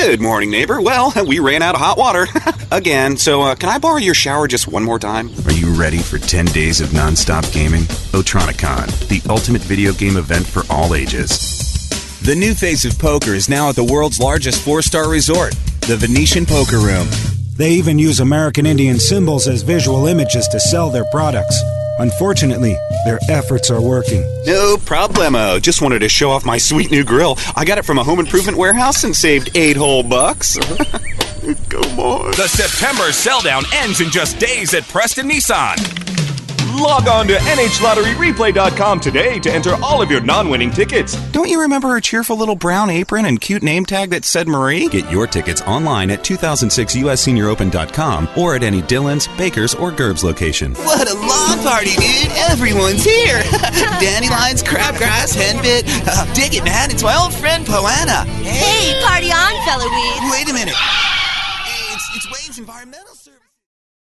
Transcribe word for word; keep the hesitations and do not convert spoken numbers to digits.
Good morning, neighbor. Well, we ran out of hot water. Again, so uh, can I borrow your shower just one more time? Are you ready for ten days of non-stop gaming? Otronicon, the ultimate video game event for all ages. The new face of poker is now at the world's largest four-star resort, the Venetian Poker Room. They even use American Indian symbols as visual images to sell their products. Unfortunately, their efforts are working. No problemo. Just wanted to show off my sweet new grill. I got it from a home improvement warehouse and saved eight whole bucks. Come on. The September sell-down ends in just days at Preston Nissan. Log on to N H Lottery Replay dot com today to enter all of your non-winning tickets. Don't you remember her cheerful little brown apron and cute name tag that said Marie? Get your tickets online at two thousand six U S Senior Open dot com or at any Dillon's, Baker's, or Gerb's location. What a lawn party, dude! Everyone's here! Dandelions, crabgrass, henbit. Uh, dig it, man! It's my old friend, Poana. Hey, party on, fella weed. Wait a minute. It's, it's Waves Environmental Service.